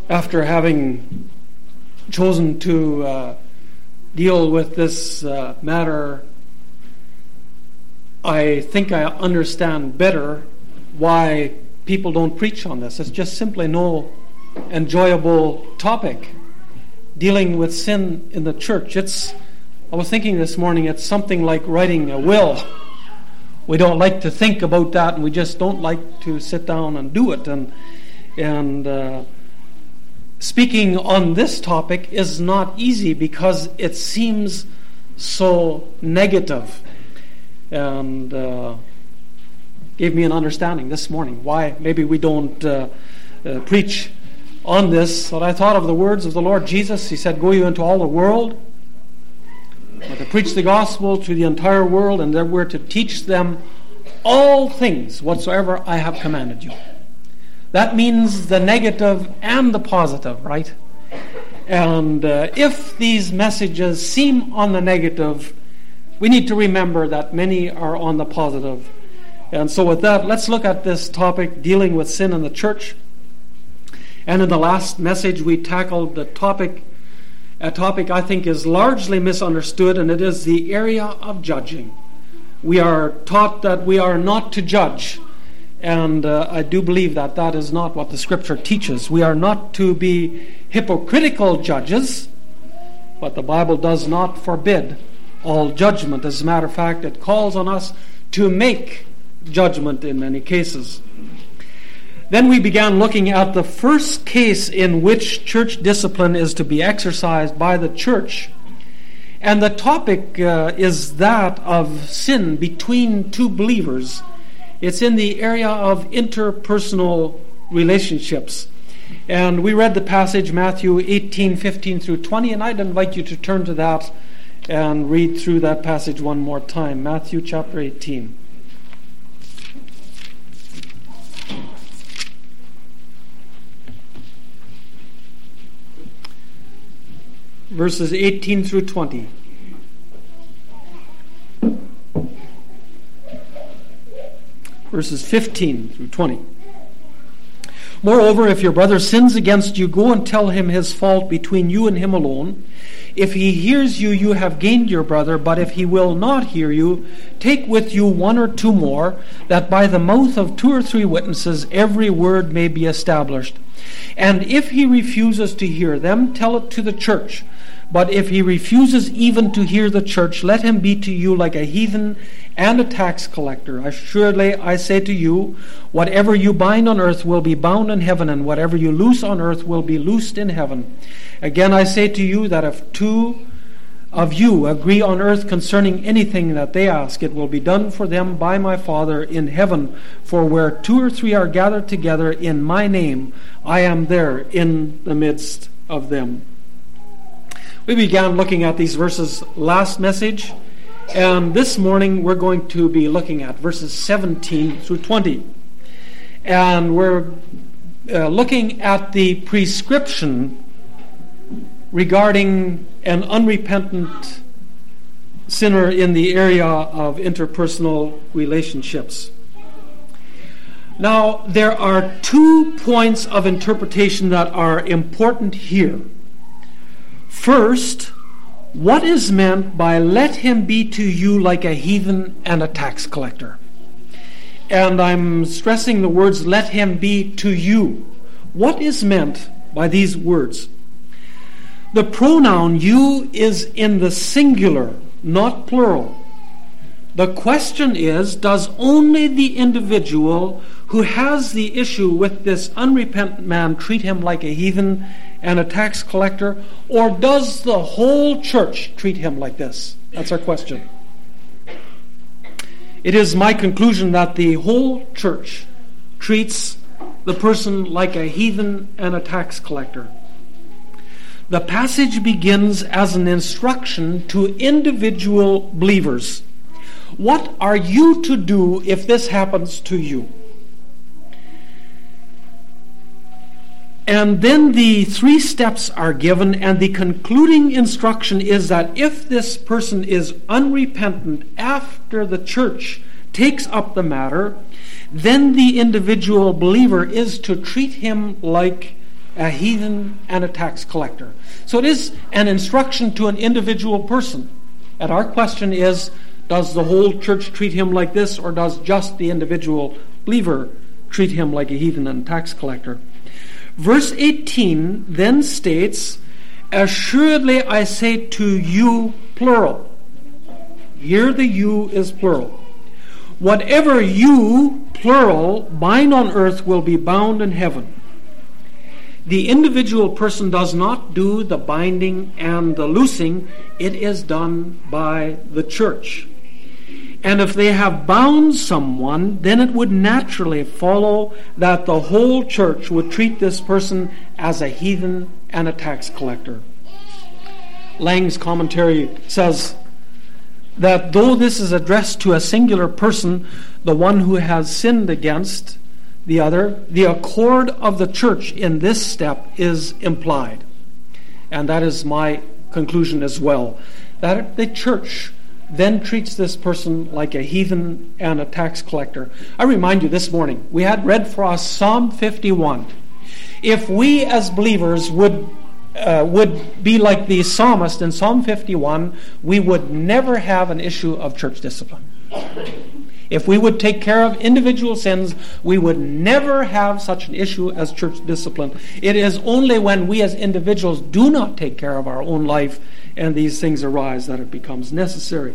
after having chosen to deal with this matter, I think I understand better why people don't preach on this. It's just simply no enjoyable topic. Dealing with sin in the church. I was thinking this morning, it's something like writing a will. We don't like to think about that, and we just don't like to sit down and do it. And speaking on this topic is not easy because it seems so negative. And gave me an understanding this morning why maybe we don't preach on this. But I thought of the words of the Lord Jesus. He said, "Go you into all the world, to preach the gospel to the entire world, and that we're to teach them all things whatsoever I have commanded you." That means the negative and the positive, right? And if these messages seem on the negative, we need to remember that many are on the positive. And so with that, let's look at this topic, dealing with sin in the church. And in the last message, we tackled a topic I think is largely misunderstood, and it is the area of judging. We are taught that we are not to judge, and I do believe that that is not what the Scripture teaches. We are not to be hypocritical judges, but the Bible does not forbid all judgment. As a matter of fact, it calls on us to make judgment in many cases. Then we began looking at the first case in which church discipline is to be exercised by the church. And the topic is that of sin between two believers. It's in the area of interpersonal relationships. And we read the passage, Matthew 18:15 through 20, and I'd invite you to turn to that and read through that passage one more time. Matthew chapter 18. Verses 18 through 20. Verses 15 through 20. "Moreover, if your brother sins against you, go and tell him his fault between you and him alone. If he hears you, you have gained your brother. But if he will not hear you, take with you one or two more, that by the mouth of 2 or 3 witnesses every word may be established. And if he refuses to hear them, tell it to the church. But if he refuses even to hear the church, let him be to you like a heathen and a tax collector. Assuredly, I say to you, whatever you bind on earth will be bound in heaven, and whatever you loose on earth will be loosed in heaven. Again, I say to you that if 2 of you agree on earth concerning anything that they ask, it will be done for them by my Father in heaven. For where 2 or 3 are gathered together in my name, I am there in the midst of them." We began looking at these verses last message, and this morning we're going to be looking at verses 17 through 20. And we're looking at the prescription regarding an unrepentant sinner in the area of interpersonal relationships. Now, there are 2 points of interpretation that are important here. First, what is meant by "let him be to you like a heathen and a tax collector"? And I'm stressing the words "let him be to you." What is meant by these words? The pronoun "you" is in the singular, not plural. The question is, does only the individual who has the issue with this unrepentant man treat him like a heathen and a tax collector, or does the whole church treat him like this? That's our question. It is my conclusion that the whole church treats the person like a heathen and a tax collector. The passage begins as an instruction to individual believers. What are you to do if this happens to you? And then the 3 steps are given, and the concluding instruction is that if this person is unrepentant after the church takes up the matter, then the individual believer is to treat him like a heathen and a tax collector. So it is an instruction to an individual person. And our question is, does the whole church treat him like this, or does just the individual believer treat him like a heathen and tax collector? Verse 18 then states, assuredly I say to you, plural. Here the you is plural. Whatever you, plural, bind on earth will be bound in heaven. The individual person does not do the binding and the loosing. It is done by the church. And if they have bound someone, then it would naturally follow that the whole church would treat this person as a heathen and a tax collector. Lang's commentary says that though this is addressed to a singular person, the one who has sinned against the other, the accord of the church in this step is implied. And that is my conclusion as well, that the church then treats this person like a heathen and a tax collector. I remind you this morning, we had read for us Psalm 51. If we as believers would be like the psalmist in Psalm 51, we would never have an issue of church discipline. If we would take care of individual sins, we would never have such an issue as church discipline. It is only when we as individuals do not take care of our own life and these things arise that it becomes necessary.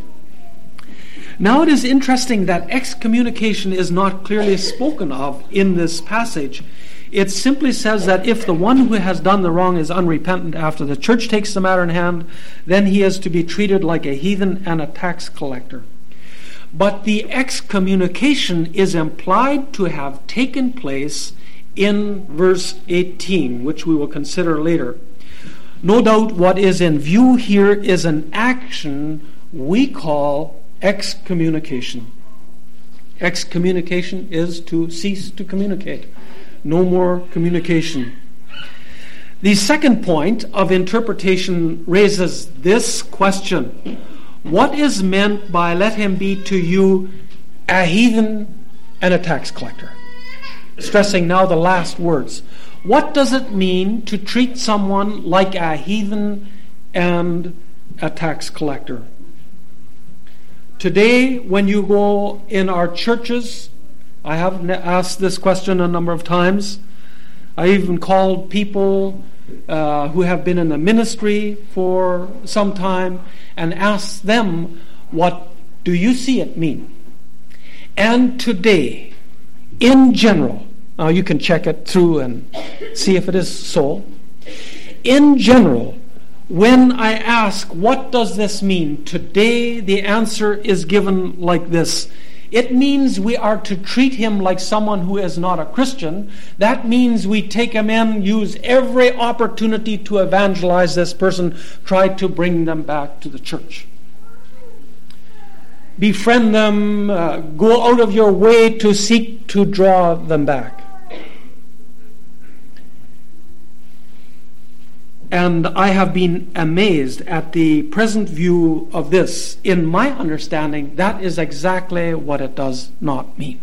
Now it is interesting that excommunication is not clearly spoken of in this passage. It simply says that if the one who has done the wrong is unrepentant after the church takes the matter in hand, then he is to be treated like a heathen and a tax collector. But the excommunication is implied to have taken place in verse 18, which we will consider later. No doubt what is in view here is an action we call excommunication. Excommunication is to cease to communicate. No more communication. The second point of interpretation raises this question. What is meant by let him be to you a heathen and a tax collector? Stressing now the last words. What does it mean to treat someone like a heathen and a tax collector? Today, when you go in our churches, I have asked this question a number of times. I even called people who have been in the ministry for some time and asked them, what do you see it mean? And today, in general, now you can check it through and see if it is so. In general, when I ask, what does this mean? Today, the answer is given like this. It means we are to treat him like someone who is not a Christian. That means we take him in, use every opportunity to evangelize this person, try to bring them back to the church. Befriend them, go out of your way to seek to draw them back. And I have been amazed at the present view of this. In my understanding, that is exactly what it does not mean.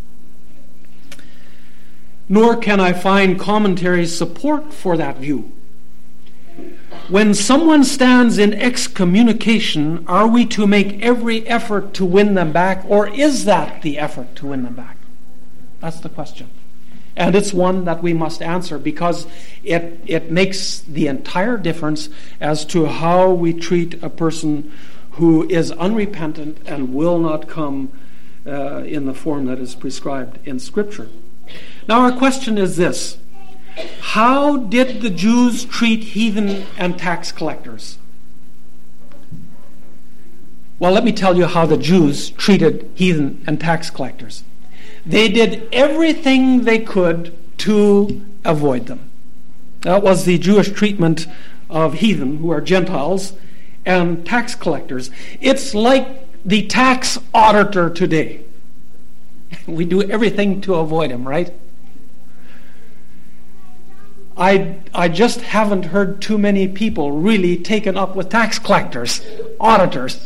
Nor can I find commentary support for that view. When someone stands in excommunication, are we to make every effort to win them back, or is that the effort to win them back? That's the question. And it's one that we must answer because it makes the entire difference as to how we treat a person who is unrepentant and will not come in the form that is prescribed in Scripture. Now our question is this. How did the Jews treat heathen and tax collectors? Well, let me tell you how the Jews treated heathen and tax collectors. They did everything they could to avoid them. That was the Jewish treatment of heathen, who are Gentiles, and tax collectors. It's like the tax auditor today. We do everything to avoid him, right? I just haven't heard too many people really taken up with tax collectors, auditors.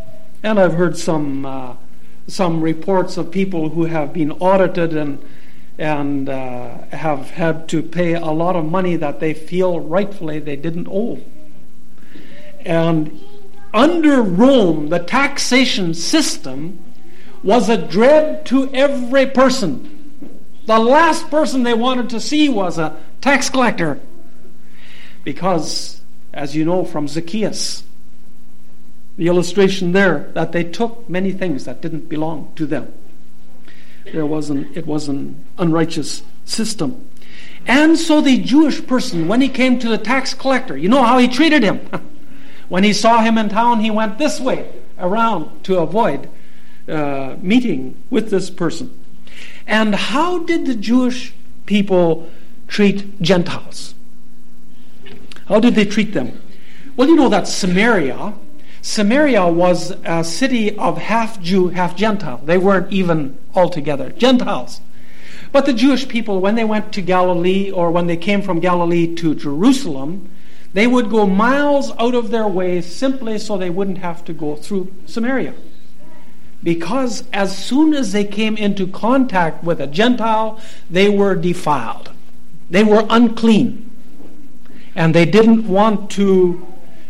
And I've heard some reports of people who have been audited and have had to pay a lot of money that they feel rightfully they didn't owe. And under Rome, the taxation system was a dread to every person. The last person they wanted to see was a tax collector. Because, as you know from Zacchaeus, the illustration there, that they took many things that didn't belong to them. It was an unrighteous system. And so the Jewish person, when he came to the tax collector, you know how he treated him. When he saw him in town, he went this way around to avoid meeting with this person. And how did the Jewish people treat Gentiles? How did they treat them? Well, you know that Samaria was a city of half Jew, half Gentile. They weren't even altogether Gentiles. But the Jewish people, when they went to Galilee, or when they came from Galilee to Jerusalem, they would go miles out of their way simply so they wouldn't have to go through Samaria. Because as soon as they came into contact with a Gentile, they were defiled. They were unclean. And they didn't want to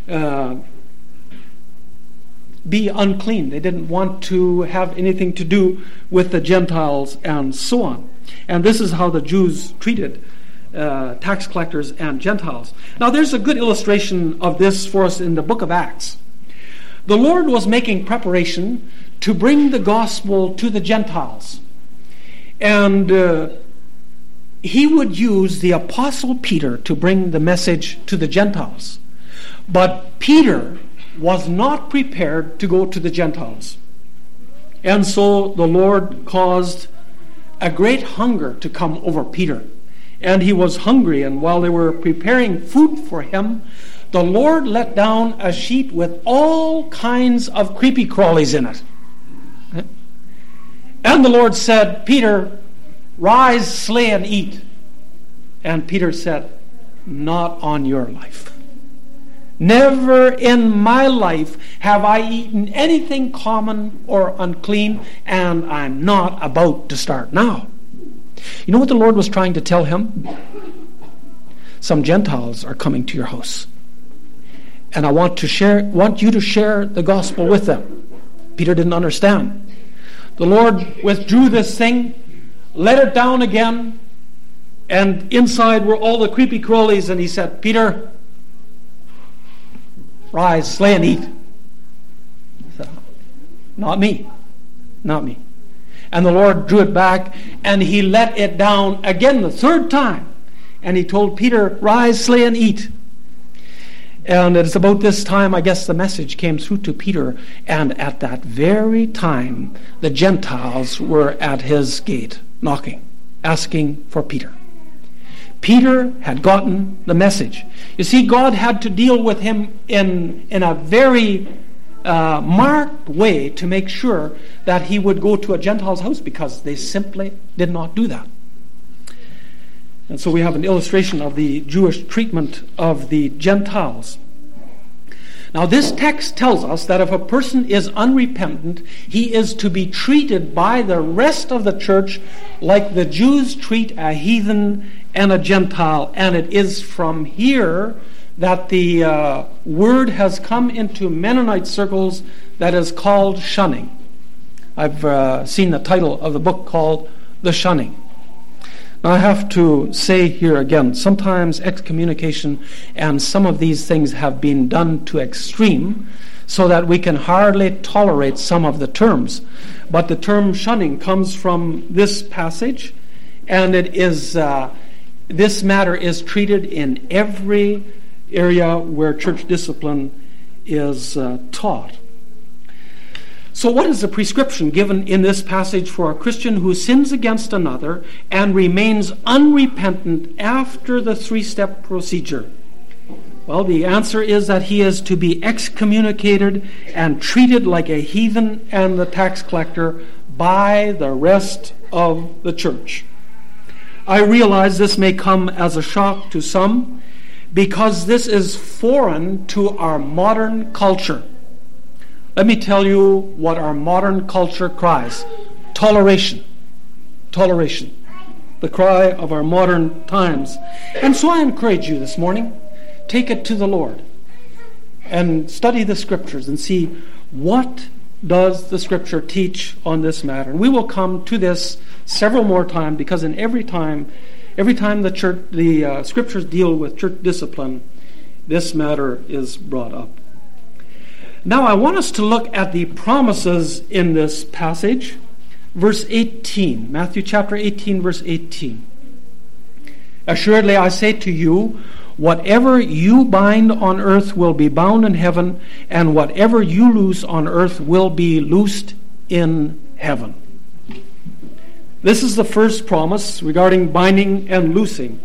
be unclean. They didn't want to have anything to do with the Gentiles and so on. And this is how the Jews treated tax collectors and Gentiles. Now there's a good illustration of this for us in the book of Acts. The Lord was making preparation to bring the gospel to the Gentiles. And he would use the apostle Peter to bring the message to the Gentiles. But Peter was not prepared to go to the Gentiles. And so the Lord caused a great hunger to come over Peter. And he was hungry, and while they were preparing food for him, the Lord let down a sheet with all kinds of creepy crawlies in it. And the Lord said, "Peter, rise, slay, and eat." And Peter said, "Not on your life. Never in my life have I eaten anything common or unclean, and I'm not about to start now." You know what the Lord was trying to tell him? Some Gentiles are coming to your house, and I want you to share the gospel with them. Peter didn't understand. The Lord withdrew this thing, let it down again, and inside were all the creepy crawlies, and he said, "Peter, rise, slay, and eat." He said, "Not me, not me." And the Lord drew it back, and he let it down again the third time. And he told Peter, "Rise, slay, and eat." And it's about this time, I guess, the message came through to Peter. And at that very time, the Gentiles were at his gate, knocking, asking for Peter. Peter had gotten the message. You see, God had to deal with him in a very marked way to make sure that he would go to a Gentile's house, because they simply did not do that. And so we have an illustration of the Jewish treatment of the Gentiles. Now this text tells us that if a person is unrepentant, he is to be treated by the rest of the church like the Jews treat a heathen and a Gentile. And it is from here that the word has come into Mennonite circles that is called shunning. I've seen the title of the book called The Shunning. Now I have to say here again, sometimes excommunication and some of these things have been done to extreme so that we can hardly tolerate some of the terms. But the term shunning comes from this passage, and it is this matter is treated in every area where church discipline is taught. So what is the prescription given in this passage for a Christian who sins against another and remains unrepentant after the three-step procedure? Well, the answer is that he is to be excommunicated and treated like a heathen and the tax collector by the rest of the church. I realize this may come as a shock to some, because this is foreign to our modern culture. Let me tell you what our modern culture cries. Toleration. Toleration. The the cry of our modern times. And so I encourage you this morning, take it to the Lord and study the Scriptures and see what does the Scripture teach on this matter. And we will come to this several more times, because in every time the Scriptures deal with church discipline, this matter is brought up. Now I want us to look at the promises in this passage. Verse 18, Matthew chapter 18, verse 18. Assuredly I say to you, whatever you bind on earth will be bound in heaven, and whatever you loose on earth will be loosed in heaven. This is the first promise regarding binding and loosing.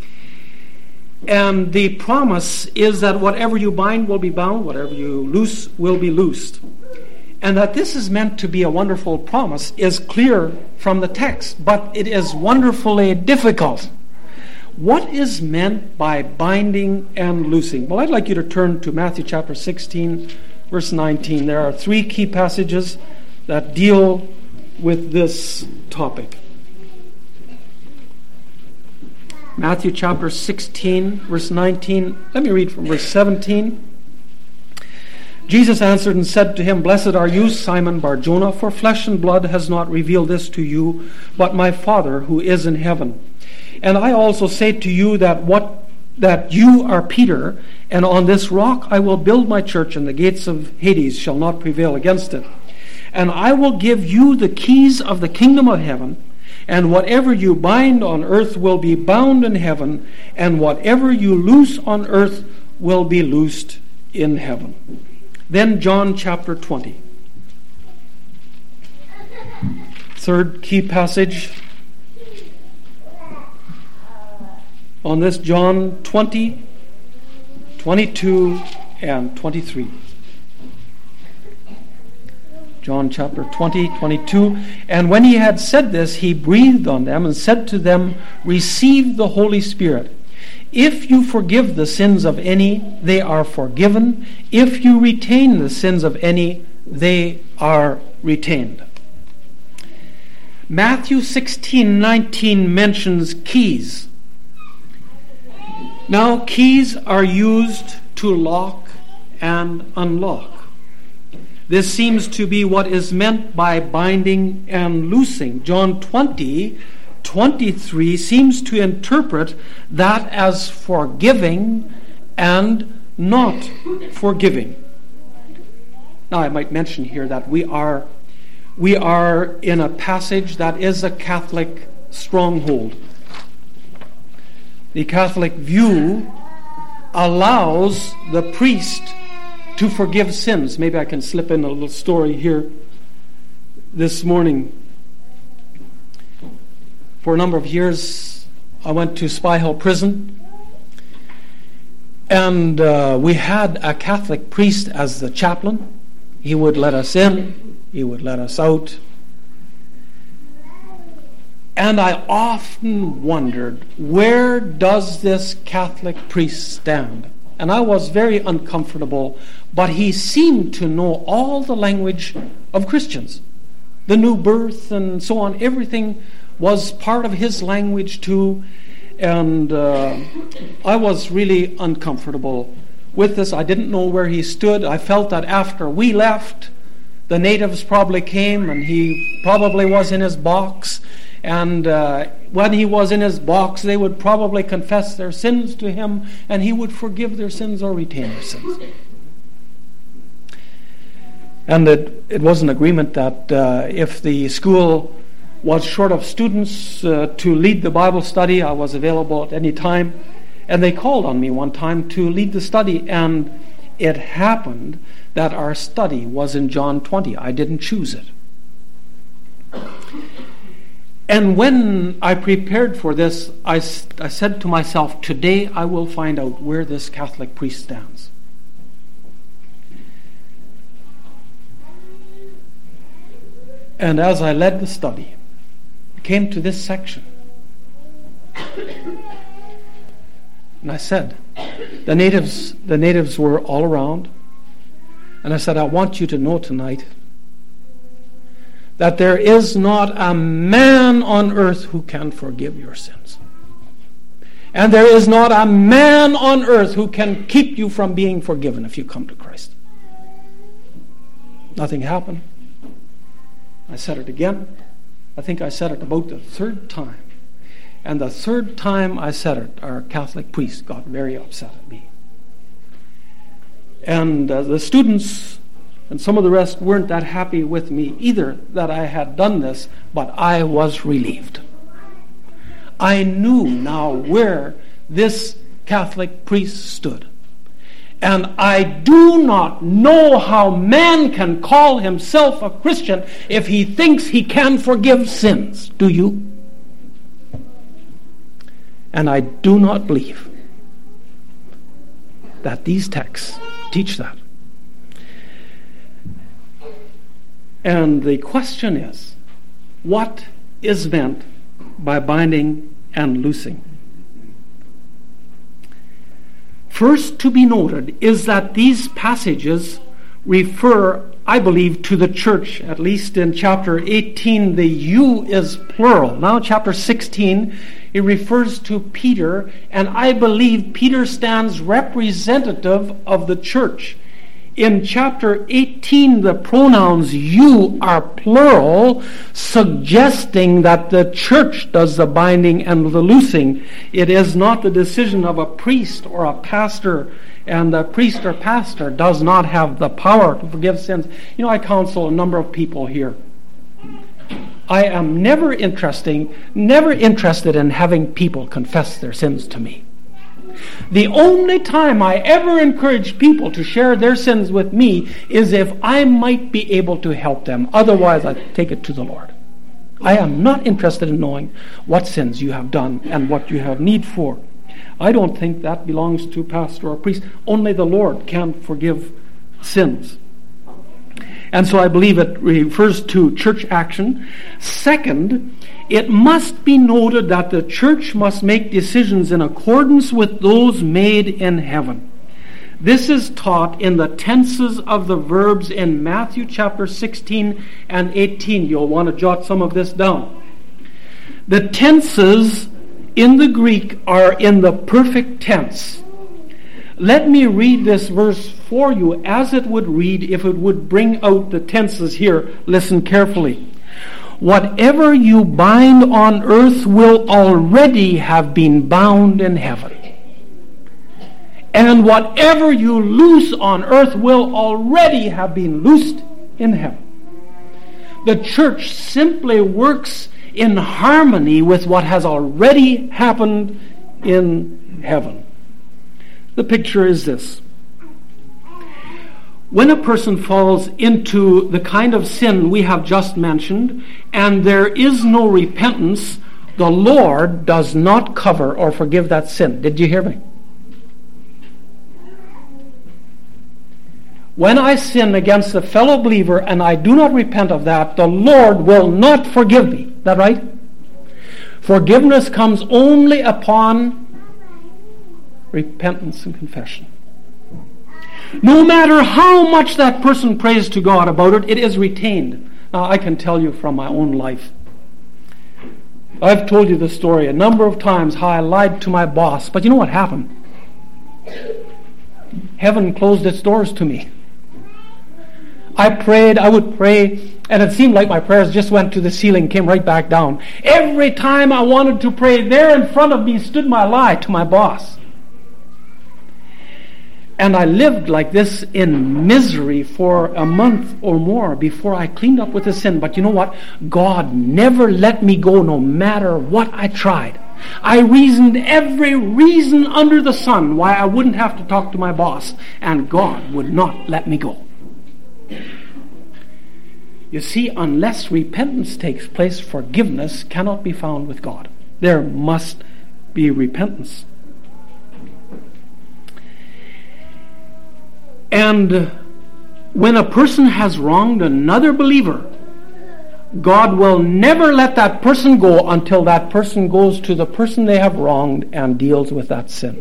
And the promise is that whatever you bind will be bound, whatever you loose will be loosed. And that this is meant to be a wonderful promise is clear from the text, but it is wonderfully difficult. What is meant by binding and loosing? Well, I'd like you to turn to Matthew chapter 16, verse 19. There are three key passages that deal with this topic. Matthew chapter 16, verse 19. Let me read from verse 17. Jesus answered and said to him, Blessed are you, Simon Bar-Jonah, for flesh and blood has not revealed this to you, but my Father who is in heaven. And I also say to you that you are Peter, and on this rock I will build my church, and the gates of Hades shall not prevail against it. And I will give you the keys of the kingdom of heaven, and whatever you bind on earth will be bound in heaven, and whatever you loose on earth will be loosed in heaven. Then John chapter 20. Third key passage on this, John 20, 22, and 23. John chapter 20, 22. And when he had said this, he breathed on them and said to them, Receive the Holy Spirit. If you forgive the sins of any, they are forgiven. If you retain the sins of any, they are retained. Matthew 16:19 mentions keys. Now, keys are used to lock and unlock. This seems to be what is meant by binding and loosing. John 20:23 seems to interpret that as forgiving and not forgiving. Now, I might mention here that we are in a passage that is a Catholic stronghold. The Catholic view allows the priest to forgive sins. Maybe I can slip in a little story here this morning. For a number of years, I went to Spy Hill Prison, and we had a Catholic priest as the chaplain. He would let us in, he would let us out. And I often wondered, where does this Catholic priest stand? And I was very uncomfortable, but he seemed to know all the language of Christians. The new birth and so on, everything was part of his language too. And I was really uncomfortable with this. I didn't know where he stood. I felt that after we left, the natives probably came, and he probably was in his box. And when he was in his box, they would probably confess their sins to him, and he would forgive their sins or retain their sins. And it was an agreement that if the school was short of students to lead the Bible study, I was available at any time. And they called on me one time to lead the study, and it happened that our study was in John 20. I didn't choose it. And when I prepared for this, I said to myself, today I will find out where this Catholic priest stands. And as I led the study, I came to this section. And I said, the natives were all around. And I said, I want you to know tonight that there is not a man on earth who can forgive your sins. And there is not a man on earth who can keep you from being forgiven if you come to Christ. Nothing happened. I said it again. I think I said it about the third time. And the third time I said it, our Catholic priest got very upset at me. And the students and some of the rest weren't that happy with me either that I had done this, but I was relieved. I knew now where this Catholic priest stood. And I do not know how man can call himself a Christian if he thinks he can forgive sins. Do you? And I do not believe that these texts teach that. And the question is, what is meant by binding and loosing? First to be noted is that these passages refer, I believe, to the church. At least in chapter 18, the you is plural. Now chapter 16, it refers to Peter, and I believe Peter stands representative of the church. In chapter 18, the pronouns you are plural, suggesting that the church does the binding and the loosing. It is not the decision of a priest or a pastor, and the priest or pastor does not have the power to forgive sins. You know, I counsel a number of people here. I am never interested in having people confess their sins to me. The only time I ever encourage people to share their sins with me is if I might be able to help them. Otherwise, I take it to the Lord. I am not interested in knowing what sins you have done and what you have need for. I don't think that belongs to pastor or priest. Only the Lord can forgive sins. And so I believe it refers to church action. Second, it must be noted that the church must make decisions in accordance with those made in heaven. This is taught in the tenses of the verbs in Matthew chapter 16 and 18. You'll want to jot some of this down. The tenses in the Greek are in the perfect tense. Let me read this verse for you as it would read if it would bring out the tenses here. Listen carefully. Whatever you bind on earth will already have been bound in heaven. And whatever you loose on earth will already have been loosed in heaven. The church simply works in harmony with what has already happened in heaven. The picture is this. When a person falls into the kind of sin we have just mentioned, and there is no repentance, the Lord does not cover or forgive that sin. Did you hear me? When I sin against a fellow believer and I do not repent of that, the Lord will not forgive me. Is that right? Forgiveness comes only upon repentance and confession. No matter how much that person prays to God about it, it is retained. Now, I can tell you from my own life. I've told you the story a number of times how I lied to my boss, but you know what happened? Heaven closed its doors to me. I would pray, and it seemed like my prayers just went to the ceiling, came right back down. Every time I wanted to pray, there in front of me stood my lie to my boss. And I lived like this in misery for a month or more before I cleaned up with the sin. But you know what? God never let me go no matter what I tried. I reasoned every reason under the sun why I wouldn't have to talk to my boss, and God would not let me go. You see, unless repentance takes place, forgiveness cannot be found with God. There must be repentance. And when a person has wronged another believer, God will never let that person go until that person goes to the person they have wronged and deals with that sin.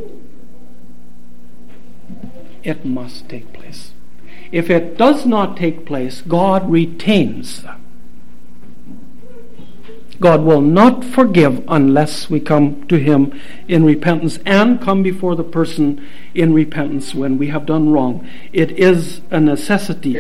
It must take place. If it does not take place, God retains them. God will not forgive unless we come to Him in repentance and come before the person in repentance when we have done wrong. It is a necessity.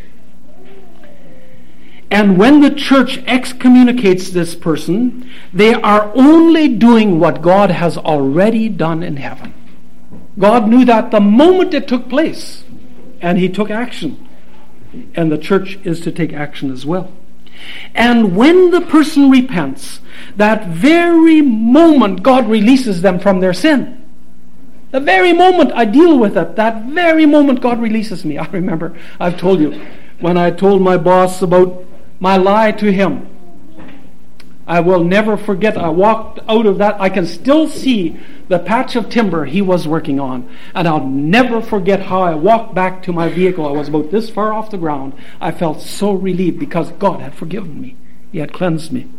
And when the church excommunicates this person, they are only doing what God has already done in heaven. God knew that the moment it took place, and He took action. And the church is to take action as well. And when the person repents, that very moment God releases them from their sin. The very moment I deal with it, that very moment God releases me. I remember, I've told you, when I told my boss about my lie to him, I will never forget. I walked out of that. I can still see the patch of timber he was working on. And I'll never forget how I walked back to my vehicle. I was about this far off the ground. I felt so relieved because God had forgiven me. He had cleansed me.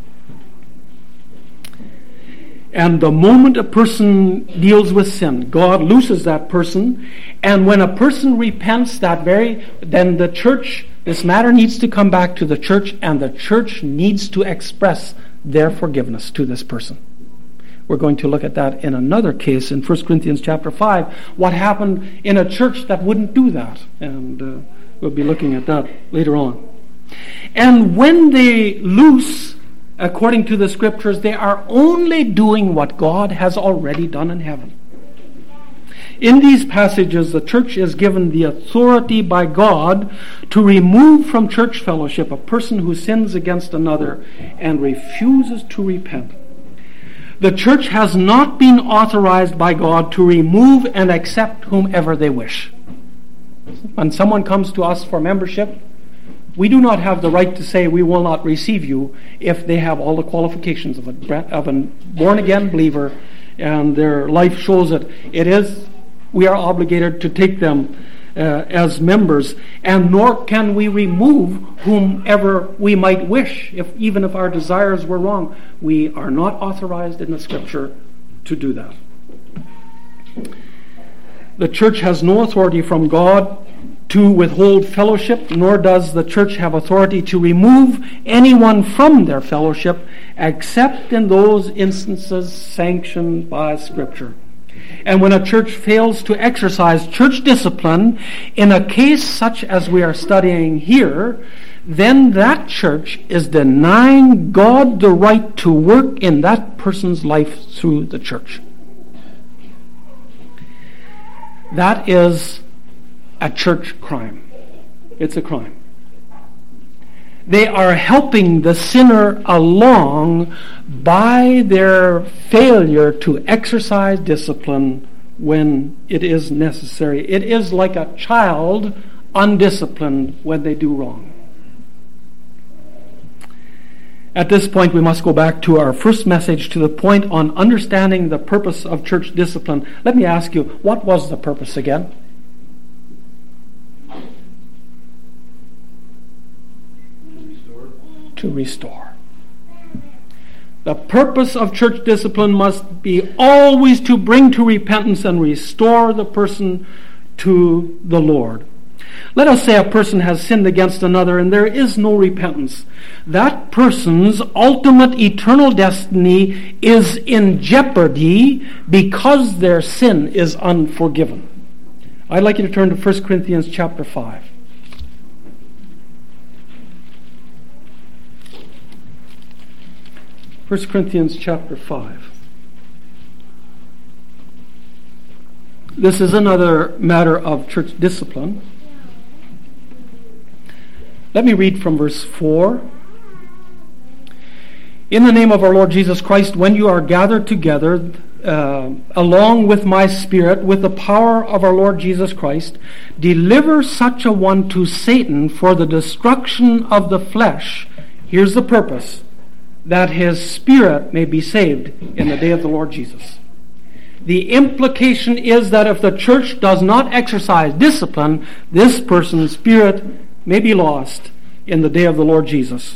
And the moment a person deals with sin, God looses that person. And when a person repents, then the church, this matter needs to come back to the church, and the church needs to express their forgiveness to this person. We're going to look at that in another case in 1 Corinthians chapter 5. What happened in a church that wouldn't do that? And we'll be looking at that later on. And when they loose, according to the Scriptures, they are only doing what God has already done in heaven. In these passages, the church is given the authority by God to remove from church fellowship a person who sins against another and refuses to repent. The church has not been authorized by God to remove and accept whomever they wish. When someone comes to us for membership, we do not have the right to say we will not receive you if they have all the qualifications of a born-again believer and their life shows it. We are obligated to take them as members, and nor can we remove whomever we might wish, even if our desires were wrong. We are not authorized in the Scripture to do that. The church has no authority from God to withhold fellowship, nor does the church have authority to remove anyone from their fellowship, except in those instances sanctioned by Scripture. And when a church fails to exercise church discipline in a case such as we are studying here, then that church is denying God the right to work in that person's life through the church. That is a church crime. It's a crime. They are helping the sinner along by their failure to exercise discipline when it is necessary. It is like a child undisciplined when they do wrong. At this point, we must go back to our first message, to the point on understanding the purpose of church discipline. Let me ask you, what was the purpose again? To restore. The purpose of church discipline must be always to bring to repentance and restore the person to the Lord. Let us say a person has sinned against another and there is no repentance. That person's ultimate eternal destiny is in jeopardy because their sin is unforgiven. I'd like you to turn to 1 Corinthians chapter 5. 1 Corinthians chapter 5. This is another matter of church discipline. Let me read from verse 4. In the name of our Lord Jesus Christ, when you are gathered together, along with my spirit, with the power of our Lord Jesus Christ, deliver such a one to Satan for the destruction of the flesh. Here's the purpose: that his spirit may be saved in the day of the Lord Jesus. The implication is that if the church does not exercise discipline, this person's spirit may be lost in the day of the Lord Jesus.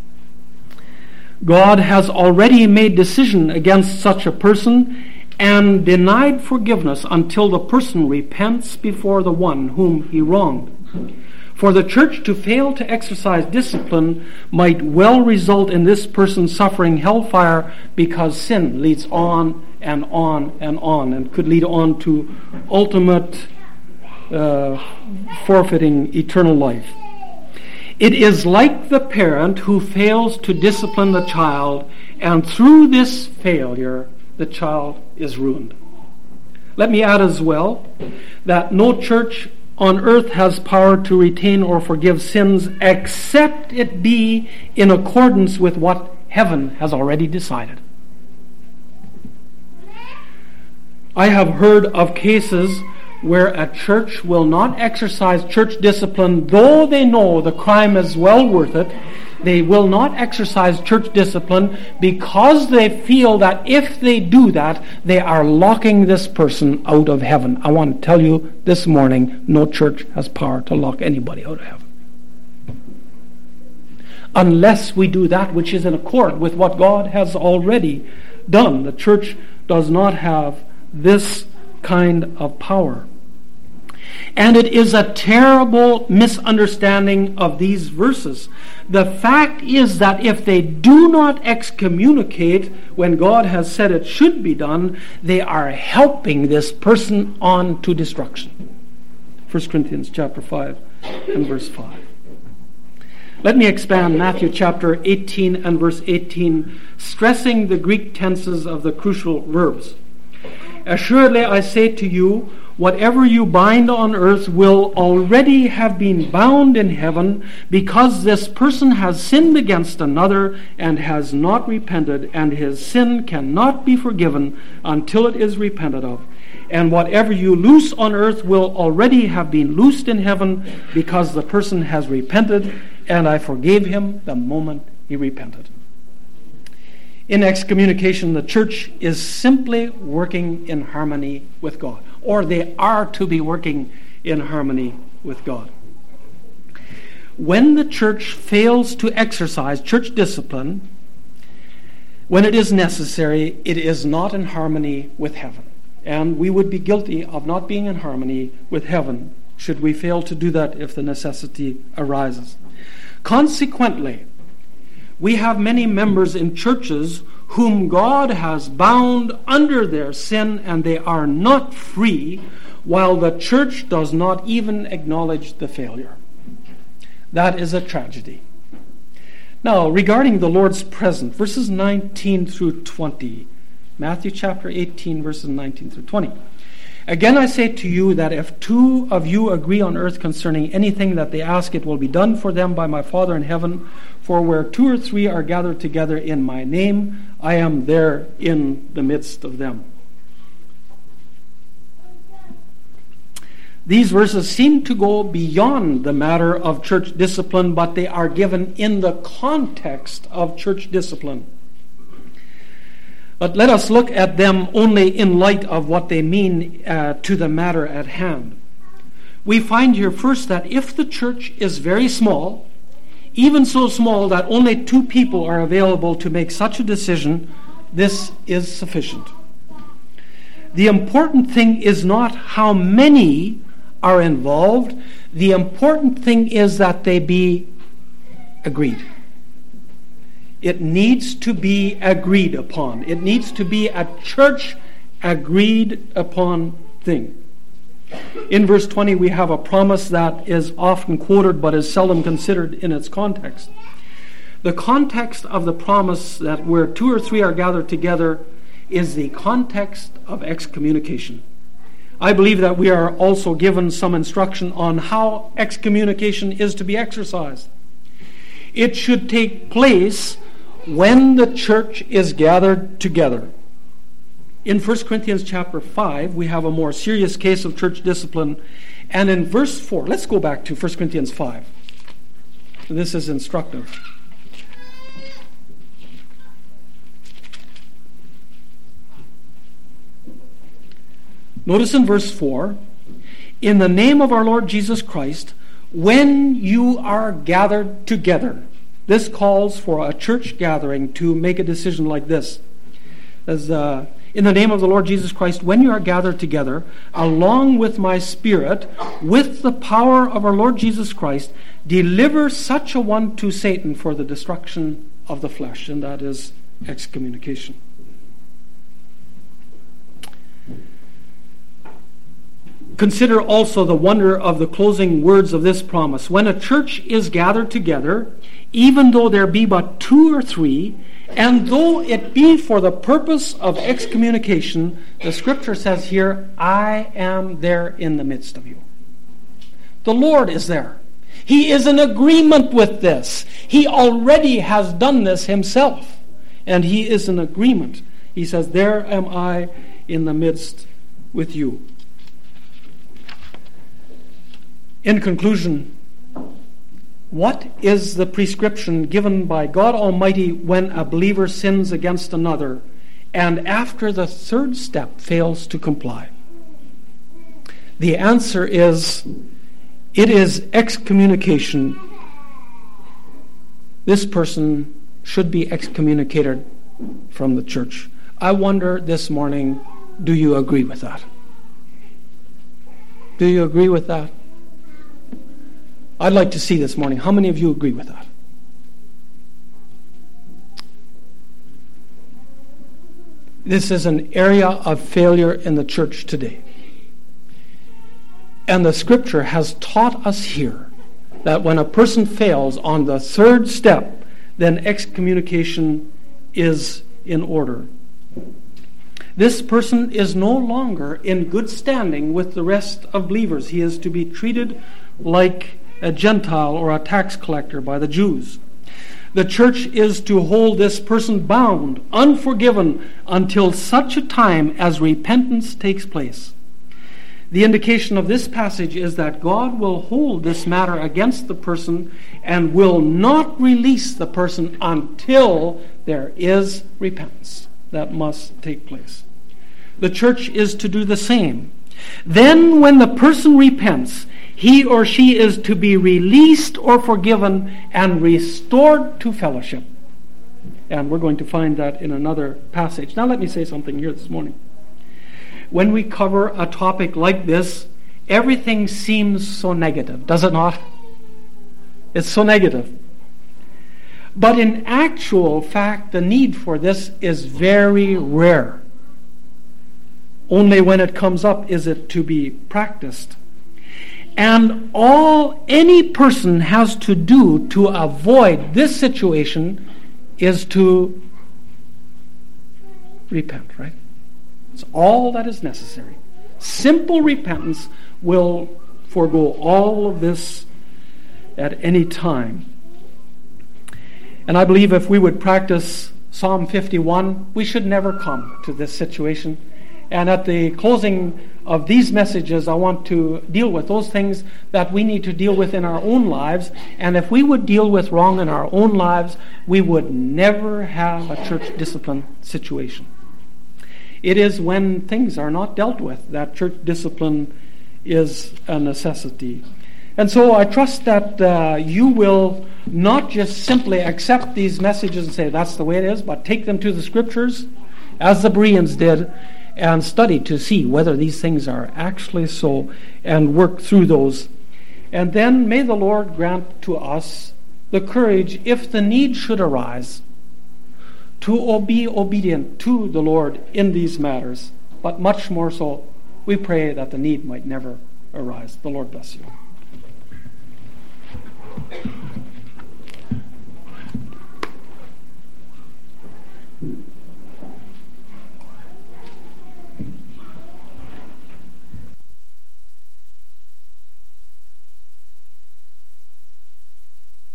God has already made decision against such a person and denied forgiveness until the person repents before the one whom he wronged. For the church to fail to exercise discipline might well result in this person suffering hellfire, because sin leads on and on and on, and could lead on to ultimate forfeiting eternal life. It is like the parent who fails to discipline the child, and through this failure, the child is ruined. Let me add as well that no church on earth has power to retain or forgive sins except it be in accordance with what heaven has already decided. I have heard of cases where a church will not exercise church discipline, though they know the crime is well worth it. They will not exercise church discipline because they feel that if they do that, they are locking this person out of heaven. I want to tell you this morning, no church has power to lock anybody out of heaven. Unless we do that which is in accord with what God has already done. The church does not have this kind of power. And it is a terrible misunderstanding of these verses. The fact is that if they do not excommunicate when God has said it should be done, they are helping this person on to destruction. 1 Corinthians chapter 5 and verse 5. Let me expand Matthew chapter 18 and verse 18, stressing the Greek tenses of the crucial verbs. Assuredly I say to you, whatever you bind on earth will already have been bound in heaven, because this person has sinned against another and has not repented, and his sin cannot be forgiven until it is repented of. And whatever you loose on earth will already have been loosed in heaven, because the person has repented, and I forgave him the moment he repented. In excommunication, the church is simply working in harmony with God, or they are to be working in harmony with God. When the church fails to exercise church discipline, when it is necessary, it is not in harmony with heaven. And we would be guilty of not being in harmony with heaven should we fail to do that if the necessity arises. Consequently, we have many members in churches whom God has bound under their sin, and they are not free, while the church does not even acknowledge the failure. That is a tragedy. Now, regarding the Lord's presence, verses 19 through 20, Matthew chapter 18, verses 19 through 20. Again I say to you that if two of you agree on earth concerning anything that they ask, it will be done for them by my Father in heaven. For where two or three are gathered together in my name, I am there in the midst of them. These verses seem to go beyond the matter of church discipline, but they are given in the context of church discipline. But let us look at them only in light of what they mean to the matter at hand. We find here first that if the church is very small, even so small that only two people are available to make such a decision, this is sufficient. The important thing is not how many are involved. The important thing is that they be agreed. It needs to be agreed upon. It needs to be a church agreed upon thing. In verse 20 we have a promise that is often quoted but is seldom considered in its context. The context of the promise that where two or three are gathered together is the context of excommunication. I believe that we are also given some instruction on how excommunication is to be exercised. It should take place when the church is gathered together. In 1 Corinthians chapter 5, we have a more serious case of church discipline. And in verse 4, let's go back to 1 Corinthians 5. This is instructive. Notice in verse 4, in the name of our Lord Jesus Christ, when you are gathered together. This calls for a church gathering to make a decision like this. As in the name of the Lord Jesus Christ, when you are gathered together, along with my Spirit, with the power of our Lord Jesus Christ, deliver such a one to Satan for the destruction of the flesh, and that is excommunication. Consider also the wonder of the closing words of this promise. When a church is gathered together, even though there be but 2 or 3, and though it be for the purpose of excommunication, the Scripture says here, I am there in the midst of you. The Lord is there. He is in agreement with this. He already has done this himself, and he is in agreement. He says, there am I in the midst with you. In conclusion, what is the prescription given by God Almighty when a believer sins against another and after the 3rd step fails to comply? The answer is, it is excommunication. This person should be excommunicated from the church. I wonder this morning, do you agree with that? Do you agree with that? I'd like to see this morning, how many of you agree with that? This is an area of failure in the church today. And the Scripture has taught us here that when a person fails on the 3rd step, then excommunication is in order. This person is no longer in good standing with the rest of believers. He is to be treated like a Gentile or a tax collector by the Jews. The church is to hold this person bound, unforgiven, until such a time as repentance takes place. The indication of this passage is that God will hold this matter against the person and will not release the person until there is repentance. That must take place. The church is to do the same. Then when the person repents, he or she is to be released or forgiven and restored to fellowship. And we're going to find that in another passage. Now let me say something here this morning. When we cover a topic like this, everything seems so negative, does it not? It's so negative. But in actual fact, the need for this is very rare. Only when it comes up is it to be practiced. And all any person has to do to avoid this situation is to repent, right? It's all that is necessary. Simple repentance will forego all of this at any time. And I believe if we would practice Psalm 51, we should never come to this situation. And at the closing of these messages, I want to deal with those things that we need to deal with in our own lives. And if we would deal with wrong in our own lives, we would never have a church discipline situation. It is when things are not dealt with that church discipline is a necessity. And so I trust that you will not just simply accept these messages and say that's the way it is, but take them to the Scriptures, as the Bereans did, and study to see whether these things are actually so, and work through those. And then may the Lord grant to us the courage, if the need should arise, to be obedient to the Lord in these matters. But much more so, we pray that the need might never arise. The Lord bless you.